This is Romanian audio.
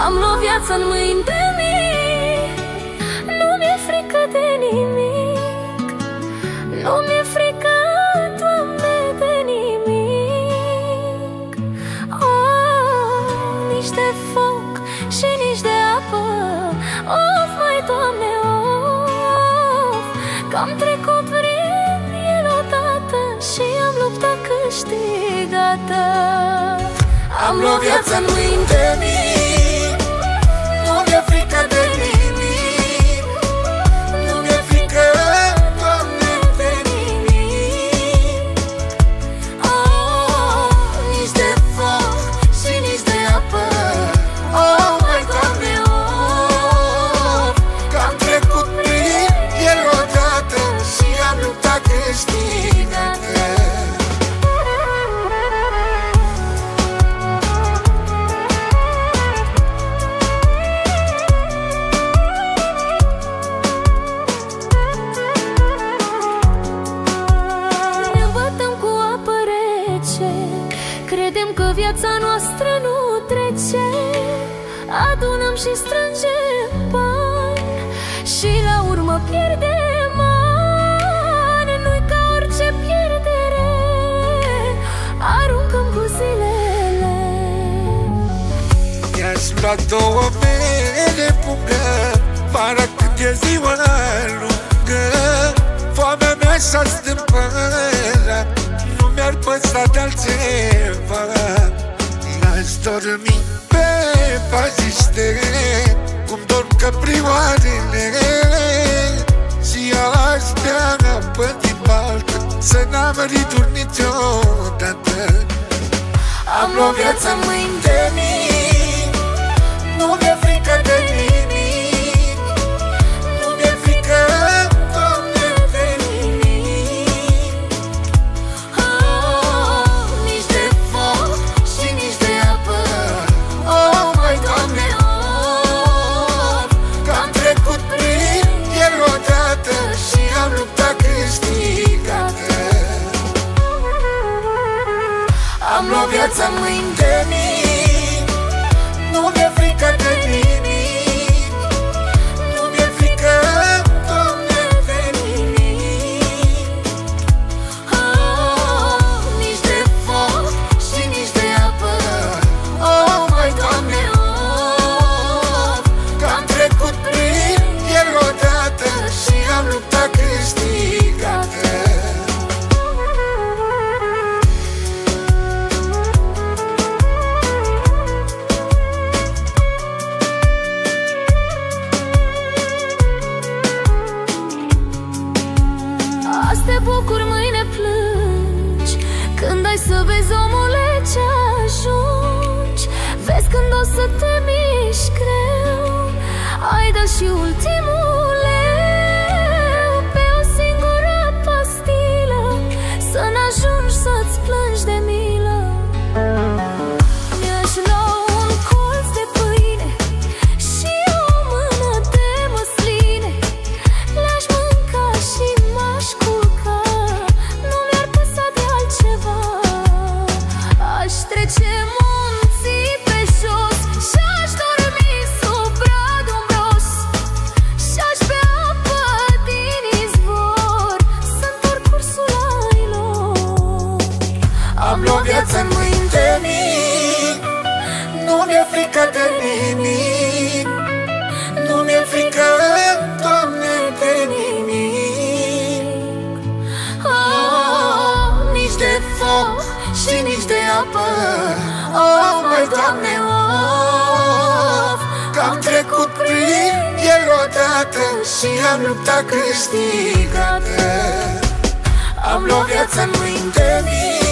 Am luat viața în mâini de mic. Nu mi-e frică de nimic. Nu mi-e frică, Doamne, de nimic. Nici de foc și nici de apă. Of, mai Doamne, of, că am trecut prin el odată și am luptat câștigată. Am luat viața în mâini de mic. Nu mi-e frică de nimic. Nu mi-e frică, Doamne, de nimic. Nici de foc și nici de apă. Mai Doamne, că am trecut prin el odată și am luptat câștigată. Credem că viața noastră nu trece. Adunăm și strângem bani și la urmă pierdem ani. Nu-i ca orice pierdere, aruncăm cu zilele. Mi-aș lua 2 mele pungă, vara când e ziua lungă. Foamea mea și-a stâmpărat, nu mi-ar păsa de altceva. N-aș dormi pe pajiște, cum dorm căprioarele, și aș bea apă din baltă, să n-am riduri niciodată. Am luat viața în mâini de mic. Nu mi-e frică de nimic. Nu mi-e frică, Doamne, de nimic. Nici de foc și nici de apă. Mai Doamne, că am trecut prin el odată și am luptat câștigată. Am luat viața în mâini de mic. Nu mi-e frică de nimic. Nu mi-e frică, Doamne, de nimic. Nici de foc și nici de apă. Mai Doamne, că am trecut prin el odată și am luptat câștigată. Azi te bucuri, mâine plângi, când ai să vezi, omule, ce ajungi. Vezi când o să te miști greu, ai dat și ultimul leu pe o singură pastilă, să n-ajungi să-ți plângi de milă. Mi-aș lua un colț de pâine și o mână de măsline. Le-aș mânca și m-aș culca, nu mi-ar păsa de altceva. Aș trece munții pe jos și-aș dormi sub brad umbros, și-aș bea apă din izvor, să întorc cursul anilor. Am luat viața în mâini de mic. Nu mi-e frică de nimic. Nu mi-e frică, Doamne, de nimic. Nici de foc și nici de apă. Mai Doamne, că am trecut prin el odată și am luptat câștigată. Am luat viața în mâini de mic.